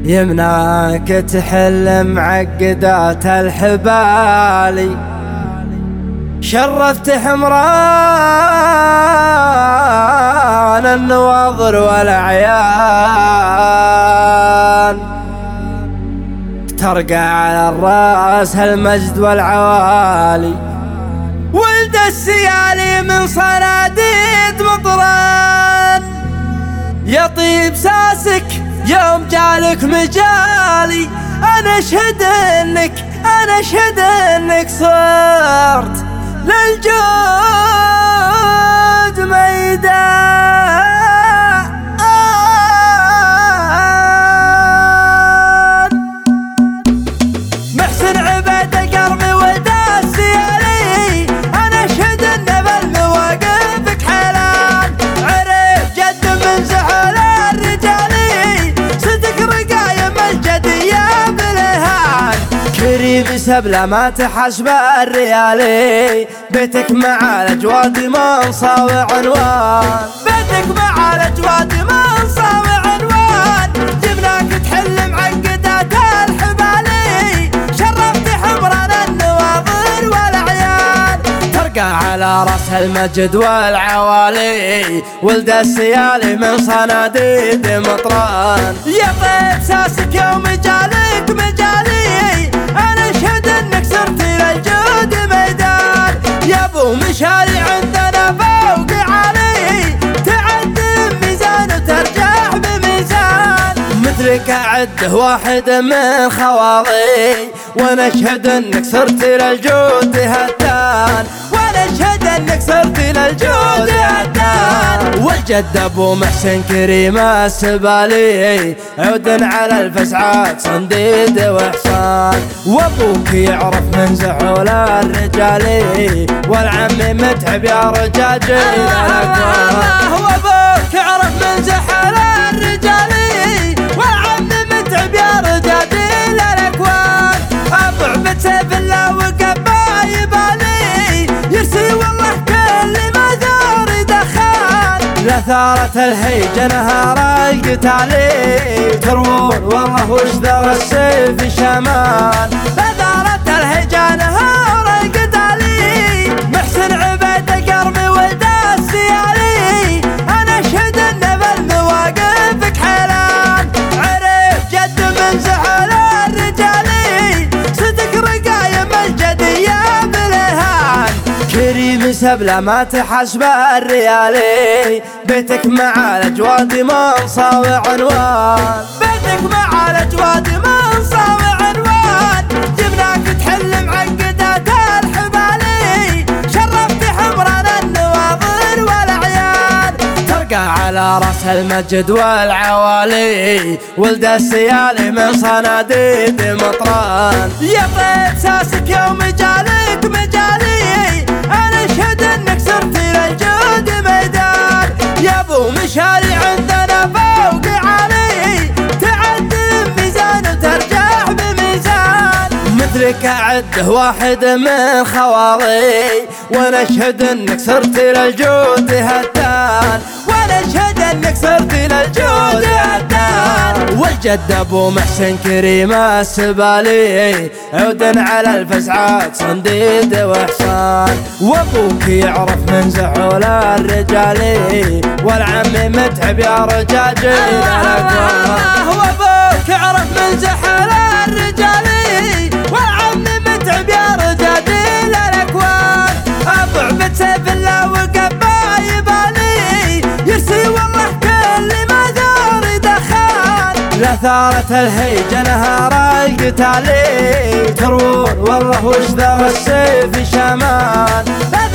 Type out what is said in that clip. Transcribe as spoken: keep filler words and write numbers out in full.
يمناك تحل معقدات الحبالي، شرفت حمران النواظر والأعيان، ترقى على الراس هالمجد والعوالي، ولد السيالي من صناديد مطران، يطيب ساسك يوم جالك مجالي، أنا أشهد إنك أنا أشهد إنك صرت للجود ميدان. محسن عبيدة قربي ولد السيالي، أنا أشهد إن بالمواقفك حلال، عرف جد من زحل الرجالي، صدق رقايم الجدية بالهان، كريم سبلة ما تحسب الريالي، بيتك مع الأجواد منصة وعنوان، بيتك مع الأجواد منصة وعنوان، جبناك تحل معقدات الحبالي، شرفت حمران النواظر والأعيان، ترقى على رأس المجد والعوالي، ولد السيالي من صناديد مطران، يطيب ساسك يوم جالك مجالي، أنا أشهد إنك صرت للجود ميدان، يا أبو مشاري عندنا فوق علي، تعد ميزان وترجع بميزان، مثلك أعده واحد من خواضي، وأنا أشهد إنك صرت للجود هتان، وأنا أشهد إنك صرت للجود هتان، والجد أبو محسن كريم السبالي، عود على الفزعات صنديد وحصان، وأبوك يعرف من زحول الرجالي، والعم متعب يا رجاجي الأكوان، وأبوك يعرف من زحول الرجالي، والعم متعب يا رجاجي الأكوان، أبو عبد سيف الله وقبا يبالي، يرسي والله كل ما ثار دخان، لثارة الهيجة نهار القتالي، ترون والله وش ذر السيف شمان، لثارة الهيجة نهار القتالي، محسن عبيدة قربي ولد السيالي، أنا أشهد إن بالمواقفك حيلان، عرف جد من زحل الرجالي، صدق رقايم الجدية بالهان، كريم سبلة ما تحسب الريالي، بيتك مع الأجواد منصة وعنوان، بيتك مع الأجواد منصة وعنوان، جبناك تحل معقدات الحبالي، شرفت حمران النواظر والأعيان، ترقى على رأس المجد والعوالي، ولد السيالي من صناديد مطران، يطيب ساسك يوم جالك مجالي، أنا أشهد إنك صرت للجود ميدان، يا أبو مشاري عندنا فوق علي، تعد ميزان وترجع بميزان، مثلك أعده واحد من خواضي، وأنا أشهد إنك صرت للجود هتان، وأنا أشهد إنك صرت للجود هتان، والجد أبو محسن كريم السبالي، عود على الفزعات صنديد وحصان، وأبوك يعرف من زحول الرجالي، والعم متعب يا رجاجي الأكوان، وأبوك يعرف من زحول الرجالي، والعم متعب يا رجاجي الأكوان، أبو عبد سيف الله وقبا يبالي، يرسي والله كل ما ثار دخان، لثارة الهيجة نهار القتالي، ترون والله وش ذر السيف شمان.